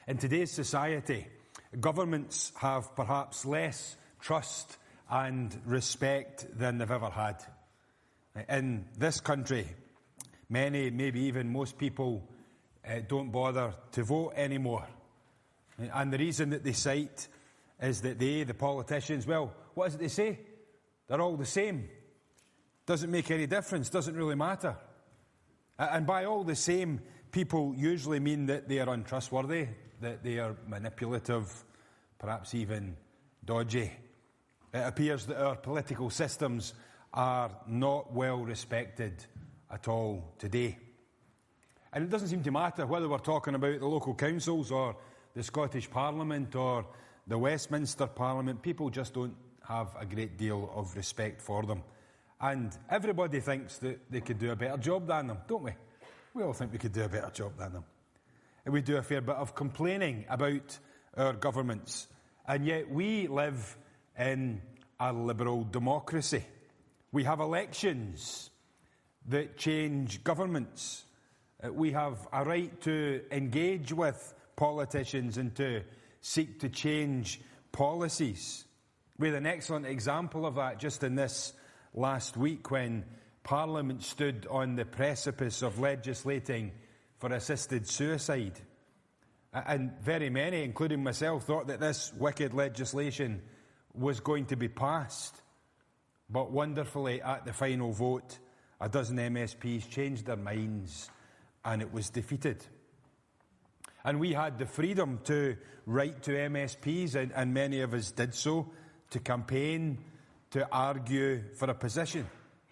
In today's society, governments have perhaps less trust and respect than they've ever had. In this country, many, maybe even most people, don't bother to vote anymore. And the reason that they cite is that the politicians, well, what is it they say? They're all the same. Doesn't make any difference, doesn't really matter. And by all the same, people usually mean that they are untrustworthy, that they are manipulative, perhaps even dodgy. It appears that our political systems are not well respected at all today. And it doesn't seem to matter whether we're talking about the local councils or the Scottish Parliament or the Westminster Parliament. People just don't have a great deal of respect for them. And everybody thinks that they could do a better job than them, don't we? We all think we could do a better job than them. And we do a fair bit of complaining about our governments. And yet we live in a liberal democracy. We have elections that change governments. We have a right to engage with politicians and to seek to change policies. We had an excellent example of that just in this last week when Parliament stood on the precipice of legislating for assisted suicide. And very many, including myself, thought that this wicked legislation was going to be passed. But wonderfully, at the final vote, a dozen MSPs changed their minds and it was defeated. And we had the freedom to write to MSPs, and many of us did so, to campaign, to argue for a position.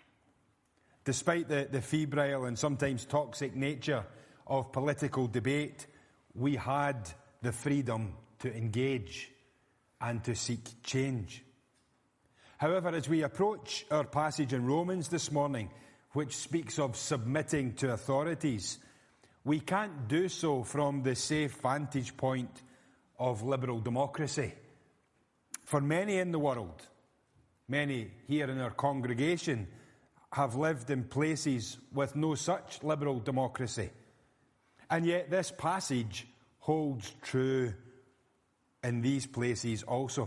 Despite the febrile and sometimes toxic nature of political debate, we had the freedom to engage and to seek change. However, as we approach our passage in Romans this morning, which speaks of submitting to authorities, we can't do so from the safe vantage point of liberal democracy. For many in the world, many here in our congregation, have lived in places with no such liberal democracy. And yet this passage holds true in these places also.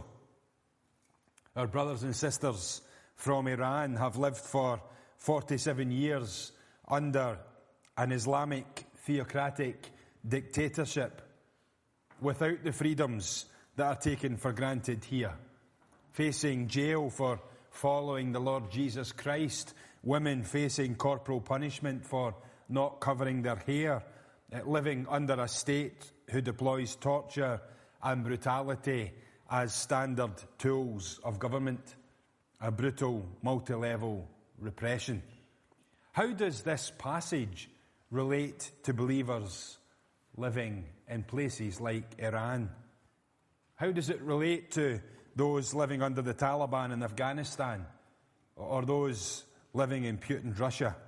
Our brothers and sisters from Iran have lived for 47 years under an Islamic theocratic dictatorship without the freedoms that are taken for granted here. Facing jail for following the Lord Jesus Christ, women facing corporal punishment for not covering their hair, living under a state who deploys torture and brutality as standard tools of government, a brutal multi-level repression. How does this passage relate to believers living in places like Iran? How does it relate to those living under the Taliban in Afghanistan or those living in Putin's Russia?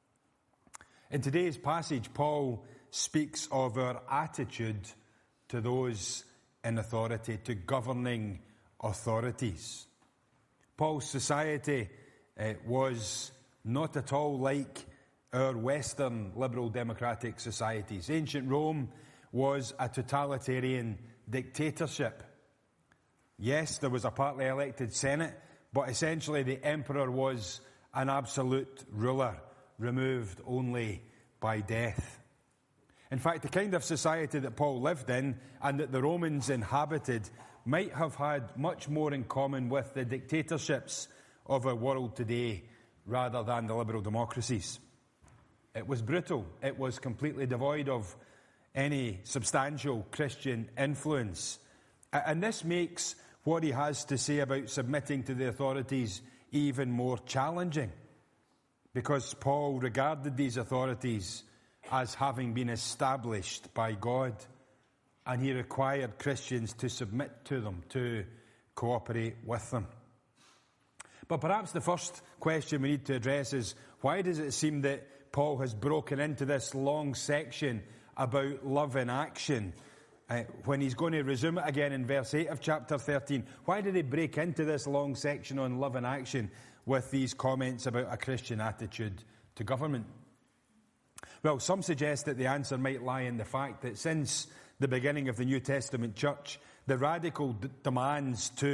In today's passage, Paul speaks of our attitude to those in authority, to governing authorities. Paul's society was not at all like our Western liberal democratic societies. Ancient Rome was a totalitarian dictatorship. Yes, there was a partly elected Senate, but essentially the emperor was an absolute ruler, removed only by death. In fact, the kind of society that Paul lived in and that the Romans inhabited might have had much more in common with the dictatorships of our world today rather than the liberal democracies. It was brutal. It was completely devoid of any substantial Christian influence. And this makes what he has to say about submitting to the authorities even more challenging, because Paul regarded these authorities as having been established by God, and he required Christians to submit to them, to cooperate with them. But perhaps the first question we need to address is, why does it seem that Paul has broken into this long section about love in action when he's going to resume it again in verse 8 of chapter 13? Why did he break into this long section on love in action with these comments about a Christian attitude to government? Well, some suggest that the answer might lie in the fact that since the beginning of the New Testament church, the radical demands of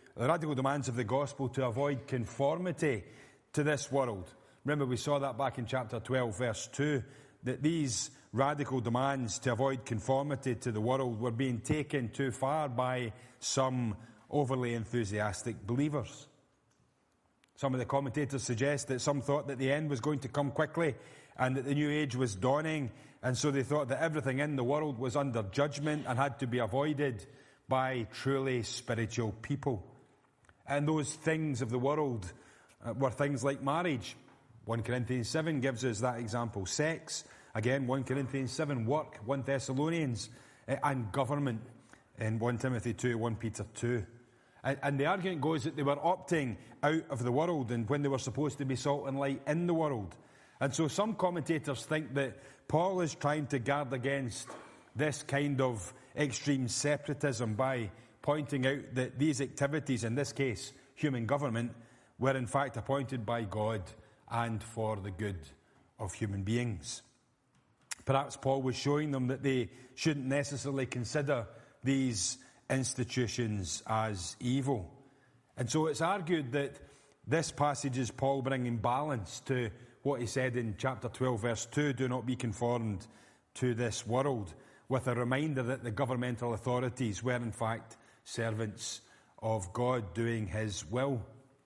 the gospel to avoid conformity to this world. Remember, we saw that back in chapter 12, verse 2, that these radical demands to avoid conformity to the world were being taken too far by some overly enthusiastic believers. Some of the commentators suggest that some thought that the end was going to come quickly and that the new age was dawning, and so they thought that everything in the world was under judgment and had to be avoided by truly spiritual people. And those things of the world were things like marriage. 1 Corinthians 7 gives us that example. Sex, again, 1 Corinthians 7. Work, 1 Thessalonians, and government in 1 Timothy 2, 1 Peter 2. And the argument goes that they were opting out of the world and when they were supposed to be salt and light in the world. And so some commentators think that Paul is trying to guard against this kind of extreme separatism by pointing out that these activities, in this case human government, were in fact appointed by God and for the good of human beings. Perhaps Paul was showing them that they shouldn't necessarily consider these institutions as evil. And so it's argued that this passage is Paul bringing balance to what he said in chapter 12, verse 2, do not be conformed to this world, with a reminder that the governmental authorities were in fact servants of God doing his will.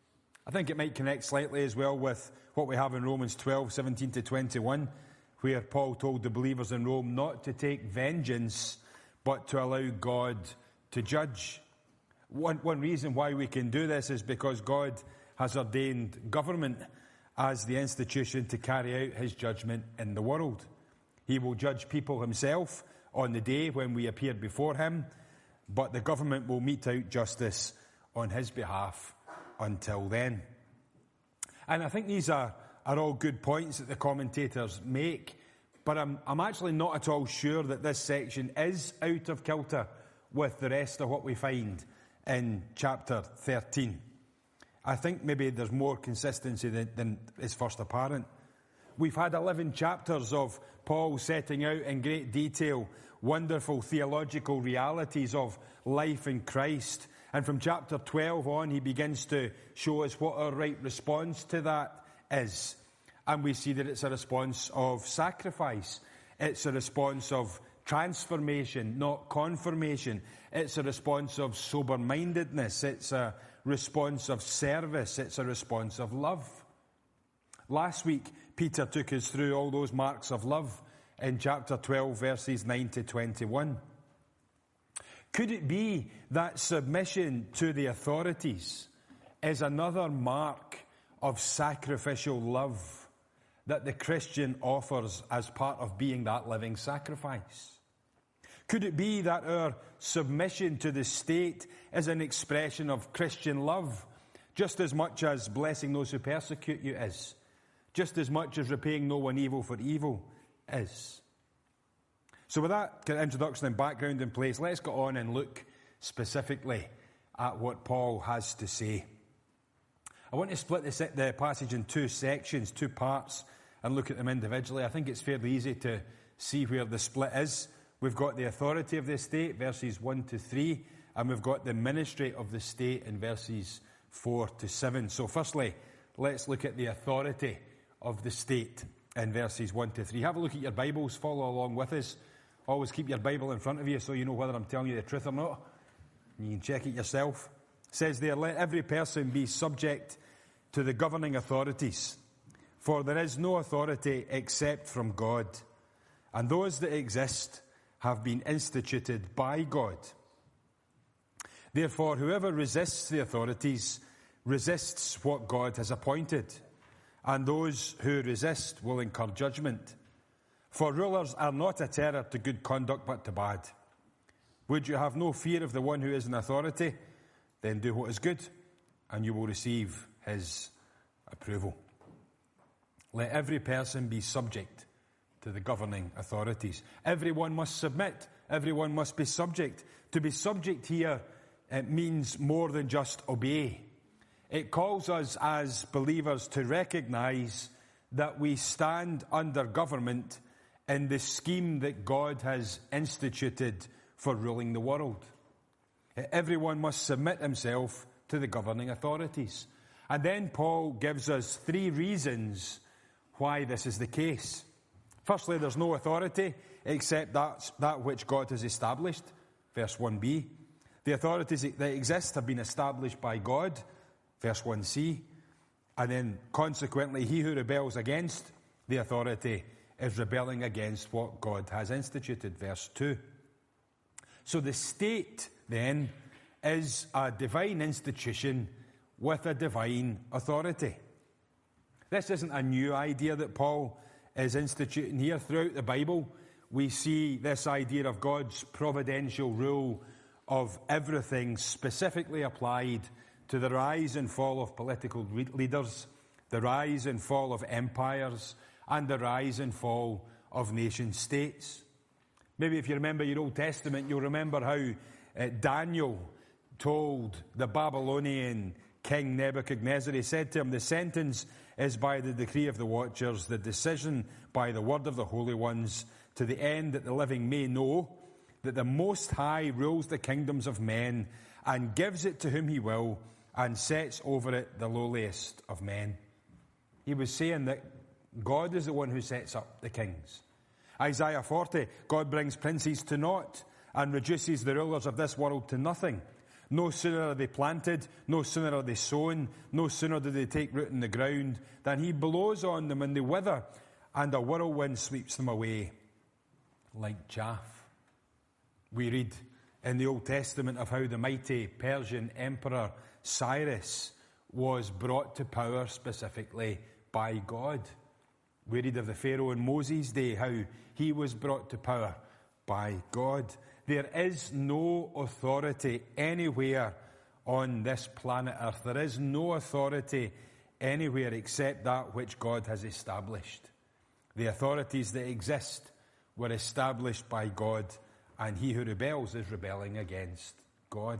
I think it might connect slightly as well with what we have in Romans 12, 17 to 21, where Paul told the believers in Rome not to take vengeance, but to allow God to judge. One reason why we can do this is because God has ordained government as the institution to carry out his judgment in the world. He will judge people himself on the day when we appear before him, but the government will mete out justice on his behalf until then. And I think these are all good points that the commentators make, but I'm actually not at all sure that this section is out of kilter with the rest of what we find in chapter 13. I think maybe there's more consistency than is first apparent. We've had 11 chapters of Paul setting out in great detail wonderful theological realities of life in Christ. And from chapter 12 on, he begins to show us what our right response to that is. And we see that it's a response of sacrifice. It's a response of transformation, not confirmation. It's a response of sober-mindedness. It's a response of service. It's a response of love. Last week, Peter took us through all those marks of love in chapter 12, verses 9 to 21. Could it be that submission to the authorities is another mark of sacrificial love that the Christian offers as part of being that living sacrifice? Could it be that our submission to the state is an expression of Christian love, just as much as blessing those who persecute you is, just as much as repaying no one evil for evil is? So with that kind of introduction and background in place, let's go on and look specifically at what Paul has to say. I want to split the passage in two sections, two parts, and look at them individually. I think it's fairly easy to see where the split is. We've got the authority of the state, verses 1 to 3, and we've got the ministry of the state in verses 4 to 7. So firstly, let's look at the authority of the state in verses 1 to 3. Have a look at your Bibles, follow along with us. Always keep your Bible in front of you so you know whether I'm telling you the truth or not. You can check it yourself. It says there, let every person be subject to the governing authorities, for there is no authority except from God, and those that exist have been instituted by God. Therefore, whoever resists the authorities resists what God has appointed, and those who resist will incur judgment. For rulers are not a terror to good conduct, but to bad. Would you have no fear of the one who is in authority? Then do what is good, and you will receive his approval. Let every person be subject to the governing authorities. Everyone must submit. Everyone must be subject. To be subject here, it means more than just obey. It calls us as believers to recognize that we stand under government in the scheme that God has instituted for ruling the world. Everyone must submit himself to the governing authorities. And then Paul gives us 3 reasons why this is the case. Firstly, there's no authority except that which God has established, verse 1b. The authorities that exist have been established by God, verse 1c. And then, consequently, he who rebels against the authority is rebelling against what God has instituted, verse 2. So the state, then, is a divine institution with a divine authority. This isn't a new idea that Paul is instituting here. Throughout the Bible, we see this idea of God's providential rule of everything specifically applied to the rise and fall of political leaders, the rise and fall of empires, and the rise and fall of nation states. Maybe if you remember your Old Testament, you'll remember how Daniel told the Babylonian King Nebuchadnezzar, he said to him, "The sentence is by the decree of the watchers, the decision by the word of the holy ones, to the end that the living may know that the Most High rules the kingdoms of men and gives it to whom he will and sets over it the lowliest of men." He was saying that God is the one who sets up the kings. Isaiah 40, God brings princes to naught and reduces the rulers of this world to nothing. No sooner are they planted, no sooner are they sown, no sooner do they take root in the ground, than he blows on them and they wither, and a whirlwind sweeps them away like chaff. We read in the Old Testament of how the mighty Persian Emperor Cyrus was brought to power specifically by God. We read of the Pharaoh in Moses' day, how he was brought to power by God. There is no authority anywhere on this planet Earth. There is no authority anywhere except that which God has established. The authorities that exist were established by God, and he who rebels is rebelling against God.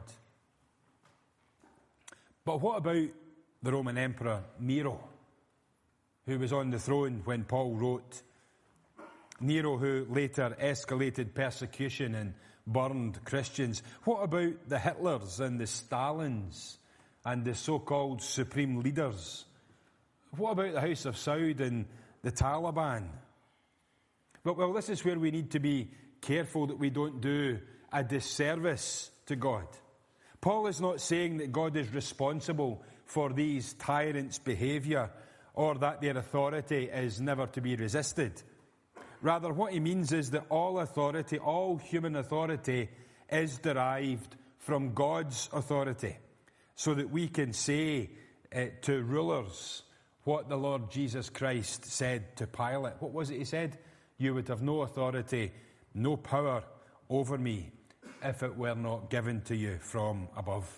But what about the Roman Emperor Nero, who was on the throne when Paul wrote? Nero, who later escalated persecution and burned Christians. What about the Hitlers and the Stalins and the so-called supreme leaders? What about the House of Saud and the Taliban? Well, this is where we need to be careful that we don't do a disservice to God. Paul is not saying that God is responsible for these tyrants' behaviour or that their authority is never to be resisted. Rather, what he means is that all authority, all human authority, is derived from God's authority, so that we can say to rulers what the Lord Jesus Christ said to Pilate. What was it he said? "You would have no authority, no power over me, if it were not given to you from above."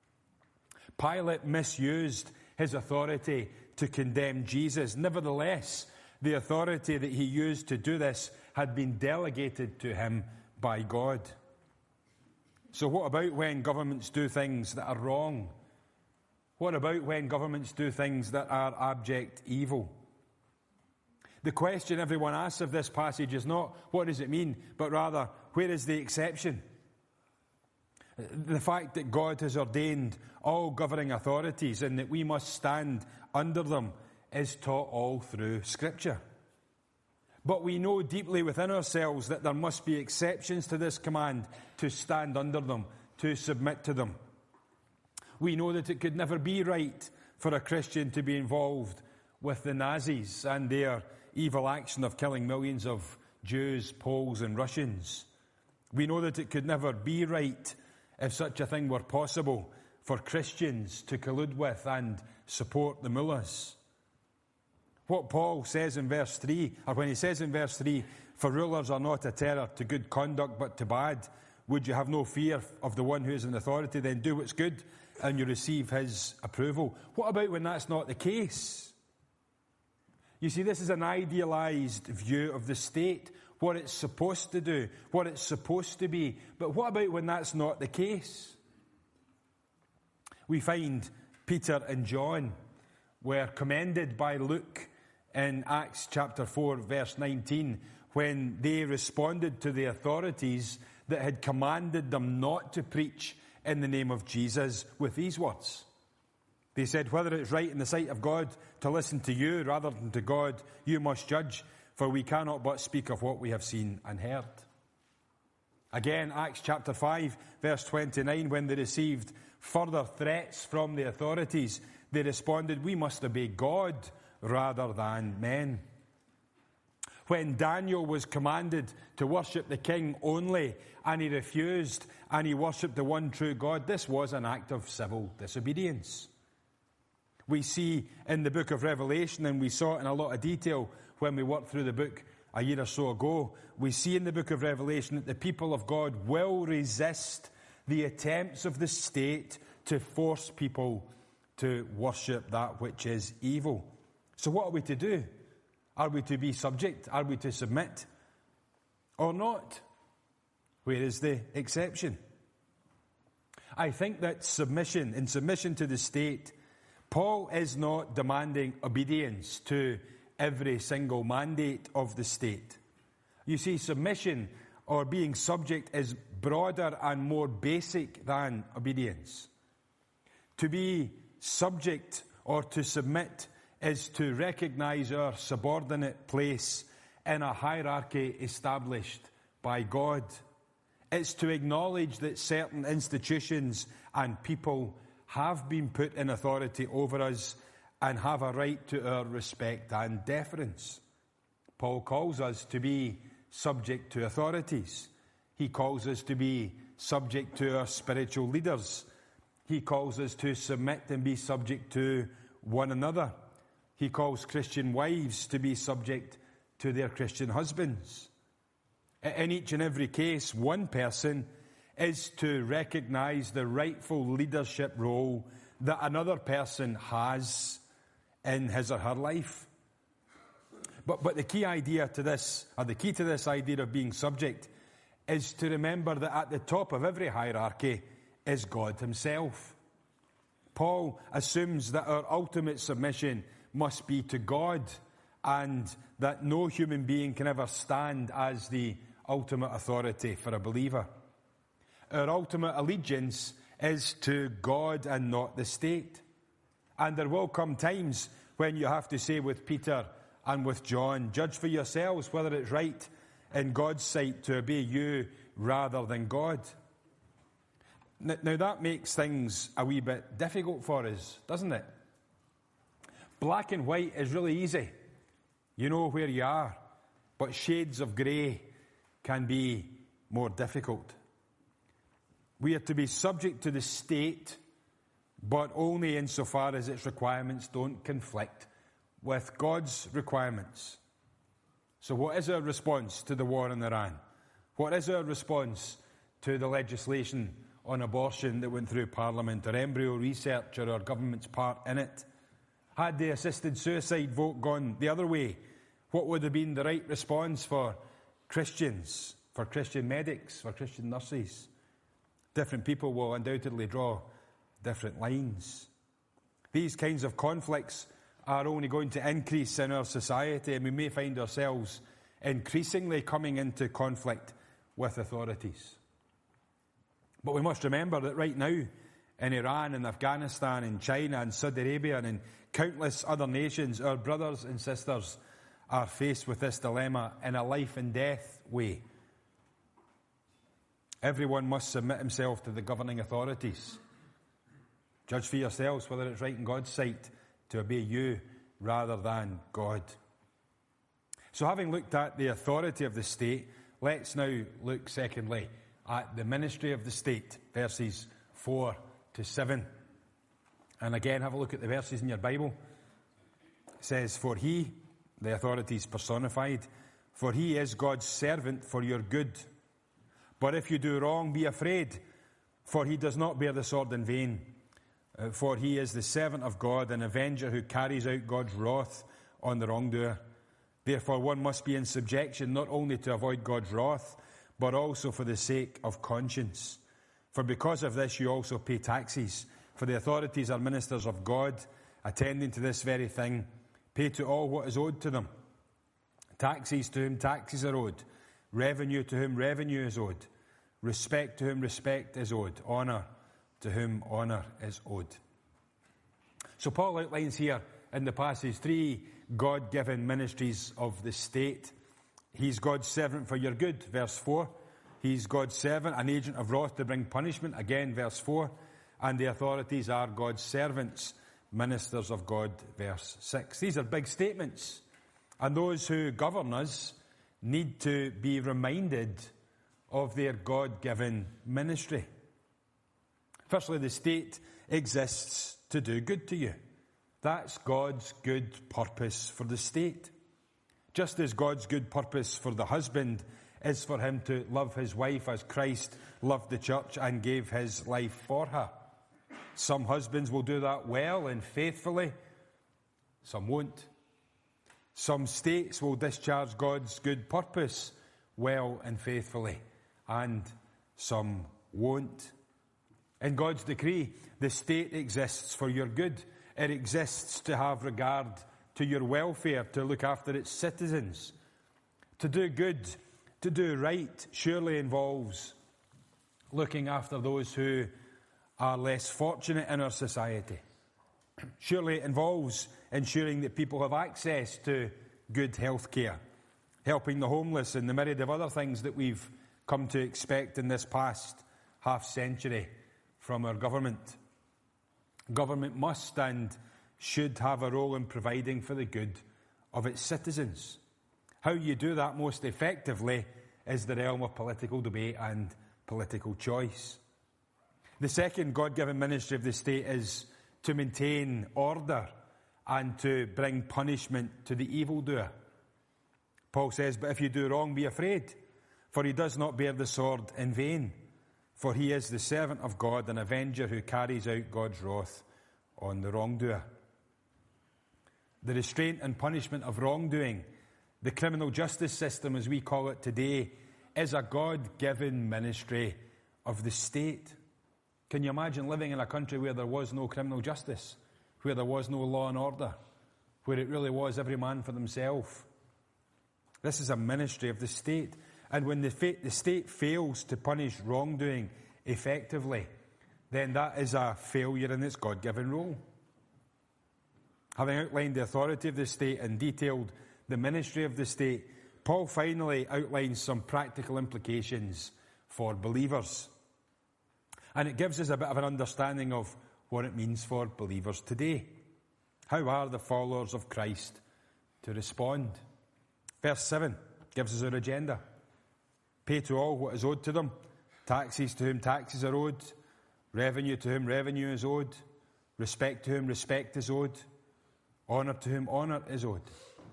Pilate misused his authority to condemn Jesus. Nevertheless, the authority that he used to do this had been delegated to him by God. So what about when governments do things that are wrong? What about when governments do things that are abject evil? The question everyone asks of this passage is not, what does it mean? But rather, where is the exception? The fact that God has ordained all governing authorities and that we must stand under them is taught all through Scripture. But we know deeply within ourselves that there must be exceptions to this command to stand under them, to submit to them. We know that it could never be right for a Christian to be involved with the Nazis and their evil action of killing millions of Jews, Poles and Russians. We know that it could never be right, if such a thing were possible, for Christians to collude with and support the mullahs. What Paul says in verse 3, or when he says in verse 3, "For rulers are not a terror to good conduct but to bad, would you have no fear of the one who is in authority, then do what's good and you receive his approval." What about when that's not the case? You see, this is an idealized view of the state, what it's supposed to do, what it's supposed to be. But what about when that's not the case? We find Peter and John were commended by Luke in Acts chapter 4, verse 19, when they responded to the authorities that had commanded them not to preach in the name of Jesus with these words. They said, "Whether it's right in the sight of God to listen to you rather than to God, you must judge, for we cannot but speak of what we have seen and heard." Again, Acts chapter 5, verse 29, when they received further threats from the authorities, they responded, "We must obey God rather than men." When Daniel was commanded to worship the king only, and he refused, and he worshipped the one true God, this was an act of civil disobedience. We see in the book of Revelation, and we saw it in a lot of detail when we worked through the book a year or so ago, we see in the book of Revelation that the people of God will resist the attempts of the state to force people to worship that which is evil. So what are we to do? Are we to be subject? Are we to submit? Or not? Where is the exception? I think that in submission to the state, Paul is not demanding obedience to every single mandate of the state. You see, submission or being subject is broader and more basic than obedience. To be subject or to submit is to recognize our subordinate place in a hierarchy established by God. It's to acknowledge that certain institutions and people have been put in authority over us and have a right to our respect and deference. Paul calls us to be subject to authorities. He calls us to be subject to our spiritual leaders. He calls us to submit and be subject to one another. He calls Christian wives to be subject to their Christian husbands. In each and every case, one person is to recognize the rightful leadership role that another person has in his or her life. But the key idea to this, or the key to this idea of being subject, is to remember that at the top of every hierarchy is God himself. Paul assumes that our ultimate submission must be to God, and that no human being can ever stand as the ultimate authority for a believer. Our ultimate allegiance is to God and not the state. And there will come times when you have to say with Peter and with John, "Judge for yourselves whether it's right in God's sight to obey you rather than God." Now that makes things a wee bit difficult for us, doesn't it? Black and white is really easy. You know where you are. But shades of grey can be more difficult. We are to be subject to the state, but only insofar as its requirements don't conflict with God's requirements. So what is our response to the war in Iran? What is our response to the legislation on abortion that went through Parliament, or embryo research, or our government's part in it? Had the assisted suicide vote gone the other way, what would have been the right response for Christians, for Christian medics, for Christian nurses? Different people will undoubtedly draw different lines. These kinds of conflicts are only going to increase in our society, and we may find ourselves increasingly coming into conflict with authorities. But we must remember that right now, in Iran and Afghanistan and China and Saudi Arabia and in countless other nations, our brothers and sisters are faced with this dilemma in a life and death way. Everyone must submit himself to the governing authorities. Judge for yourselves whether it's right in God's sight to obey you rather than God. So having looked at the authority of the state, let's now look secondly at the ministry of the state, verses 4 to 7. And again, have a look at the verses in your Bible. It says, "For he," the authority is personified, "for he is God's servant for your good. But if you do wrong, be afraid, for he does not bear the sword in vain. For he is the servant of God, an avenger who carries out God's wrath on the wrongdoer. Therefore one must be in subjection, not only to avoid God's wrath, but also for the sake of conscience. For because of this you also pay taxes, for the authorities are ministers of God, attending to this very thing. Pay to all what is owed to them, Taxes to whom taxes are owed. Revenue to whom revenue is owed. Respect to whom respect is owed. Honour to whom honour is owed. So Paul outlines here in the passage 3 God-given ministries of the state. He's God's servant for your good, verse 4. He's God's servant, an agent of wrath to bring punishment, again, verse 4. And the authorities are God's servants, ministers of God, verse 6. These are big statements. And those who govern us need to be reminded of their God-given ministry. Firstly, the state exists to do good to you. That's God's good purpose for the state. Just as God's good purpose for the husband is for him to love his wife as Christ loved the church and gave his life for her. Some husbands will do that well and faithfully. Some won't. Some states will discharge God's good purpose well and faithfully, and some won't. In God's decree, the state exists for your good. It exists to have regard to your welfare, to look after its citizens. To do good, to do right, surely involves looking after those who are less fortunate in our society. Surely it involves ensuring that people have access to good health care, helping the homeless, and the myriad of other things that we've come to expect in this past half-century from our government. Government must and should have a role in providing for the good of its citizens. How you do that most effectively is the realm of political debate and political choice. The second God-given ministry of the state is to maintain order and to bring punishment to the evildoer. Paul says, but if you do wrong, be afraid, for he does not bear the sword in vain, for he is the servant of God, an avenger who carries out God's wrath on the wrongdoer. The restraint and punishment of wrongdoing, the criminal justice system as we call it today, is a God-given ministry of the state. Can you imagine living in a country where there was no criminal justice, where there was no law and order, where it really was every man for themselves? This is a ministry of the state. And when the state fails to punish wrongdoing effectively, then that is a failure in its God-given role. Having outlined the authority of the state and detailed the ministry of the state, Paul finally outlines some practical implications for believers. And it gives us a bit of an understanding of what it means for believers today. How are the followers of Christ to respond? Verse 7 gives us our agenda. Pay to all what is owed to them. Taxes to whom taxes are owed. Revenue to whom revenue is owed. Respect to whom respect is owed. Honour to whom honour is owed.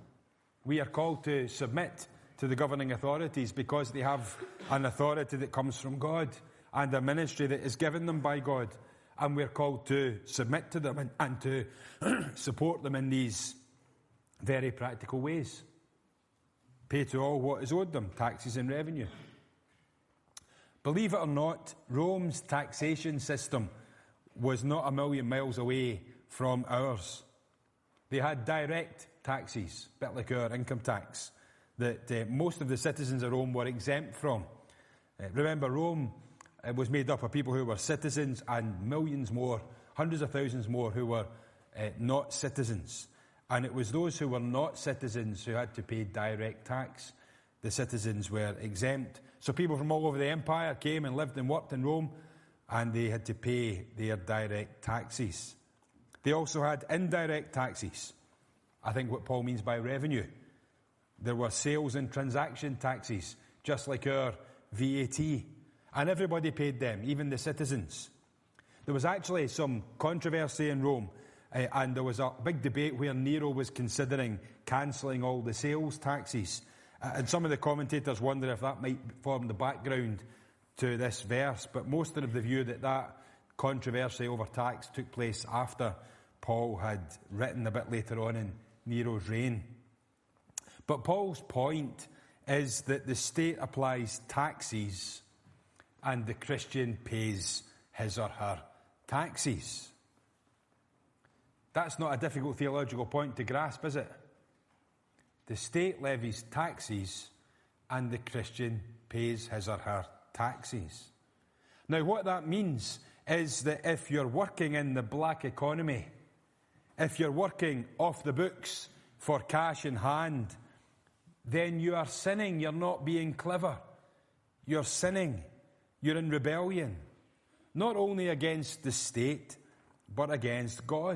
We are called to submit to the governing authorities because they have an authority that comes from God and a ministry that is given them by God. And we're called to submit to them and to support them in these very practical ways. Pay to all what is owed them, taxes and revenue. Believe it or not, Rome's taxation system was not a million miles away from ours. They had direct taxes, a bit like our income tax, that most of the citizens of Rome were exempt from. Remember, Rome was made up of people who were citizens and millions more, hundreds of thousands more who were not citizens. And it was those who were not citizens who had to pay direct tax. The citizens were exempt. So people from all over the empire came and lived and worked in Rome, and they had to pay their direct taxes. They also had indirect taxes. I think what Paul means by revenue. There were sales and transaction taxes, just like our VAT. And everybody paid them, even the citizens. There was actually some controversy in Rome, and there was a big debate where Nero was considering cancelling all the sales taxes. And some of the commentators wonder if that might form the background to this verse, but most are of the view that that controversy over tax took place after Paul had written a bit later on in Nero's reign. But Paul's point is that the state applies taxes and the Christian pays his or her taxes. That's not a difficult theological point to grasp, is it? The state levies taxes and the Christian pays his or her taxes. Now, what that means is that if you're working in the black economy, if you're working off the books for cash in hand, then you are sinning. You're not being clever. You're sinning. You're in rebellion, not only against the state, but against God.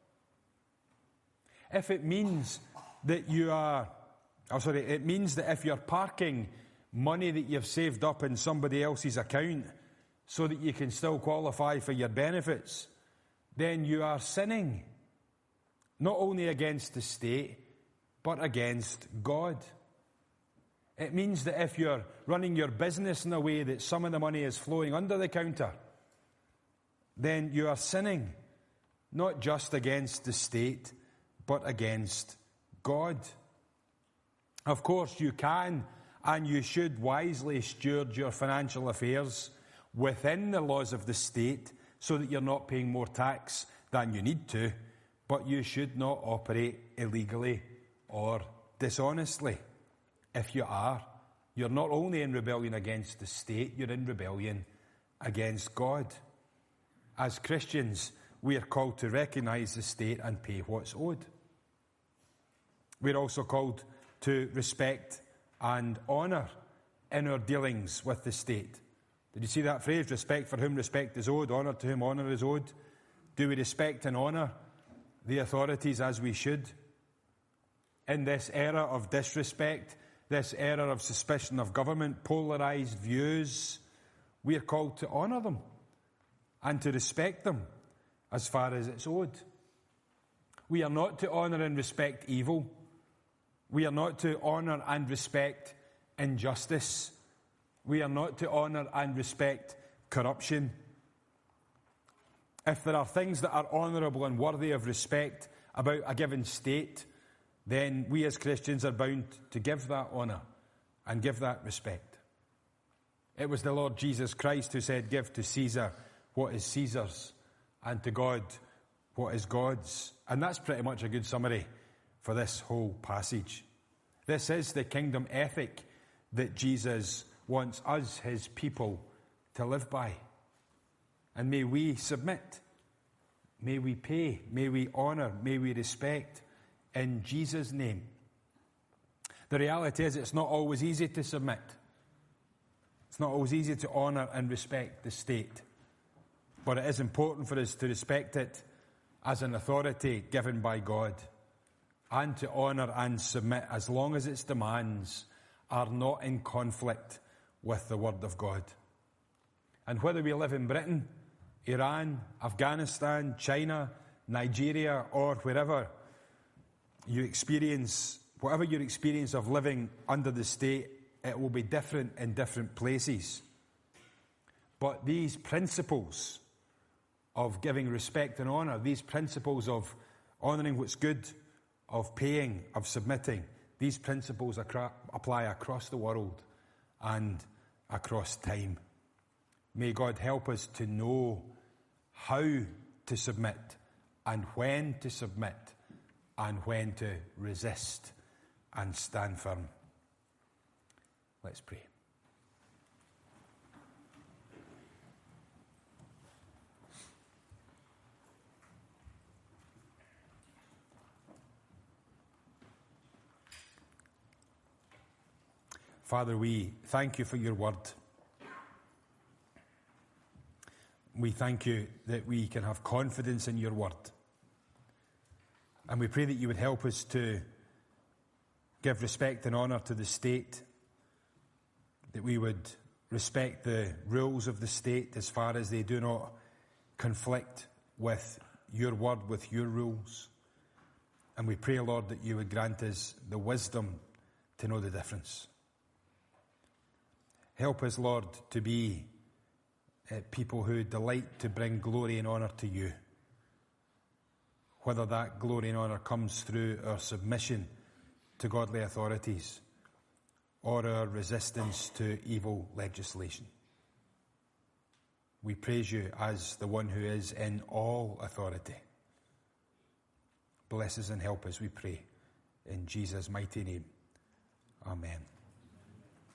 If it means that it means that if you're parking money that you've saved up in somebody else's account so that you can still qualify for your benefits, then you are sinning, not only against the state, but against God. It means that if you're running your business in a way that some of the money is flowing under the counter, then you are sinning, not just against the state, but against God. Of course, you can and you should wisely steward your financial affairs within the laws of the state so that you're not paying more tax than you need to, but you should not operate illegally or dishonestly. If you are, you're not only in rebellion against the state, you're in rebellion against God. As Christians, we are called to recognize the state and pay what's owed. We're also called to respect and honour in our dealings with the state. Did you see that phrase? Respect for whom respect is owed, honour to whom honour is owed. Do we respect and honour the authorities as we should? In this era of disrespect, this era of suspicion of government, polarised views, we are called to honour them and to respect them as far as it's owed. We are not to honour and respect evil. We are not to honour and respect injustice. We are not to honour and respect corruption. If there are things that are honourable and worthy of respect about a given state, then we as Christians are bound to give that honour and give that respect. It was the Lord Jesus Christ who said, "Give to Caesar what is Caesar's, and to God what is God's." And that's pretty much a good summary for this whole passage. This is the kingdom ethic that Jesus wants us, his people, to live by. And may we submit, may we pay, may we honour, may we respect in Jesus' name. The reality is it's not always easy to submit. It's not always easy to honour and respect the state. But it is important for us to respect it as an authority given by God, and to honour and submit as long as its demands are not in conflict with the Word of God. And whether we live in Britain, Iran, Afghanistan, China, Nigeria, or wherever you experience, whatever your experience of living under the state, it will be different in different places. But these principles of giving respect and honour, these principles of honouring what's good, of paying, of submitting, these principles apply across the world and across time. May God help us to know how to submit and when to submit and when to resist and stand firm. Let's pray. Father, we thank you for your word. We thank you that we can have confidence in your word. And we pray that you would help us to give respect and honour to the state, that we would respect the rules of the state as far as they do not conflict with your word, with your rules. And we pray, Lord, that you would grant us the wisdom to know the difference. Help us, Lord, to be people who delight to bring glory and honour to you. Whether that glory and honour comes through our submission to godly authorities or our resistance to evil legislation. We praise you as the one who is in all authority. Bless us and help us, we pray. in Jesus' mighty name. Amen.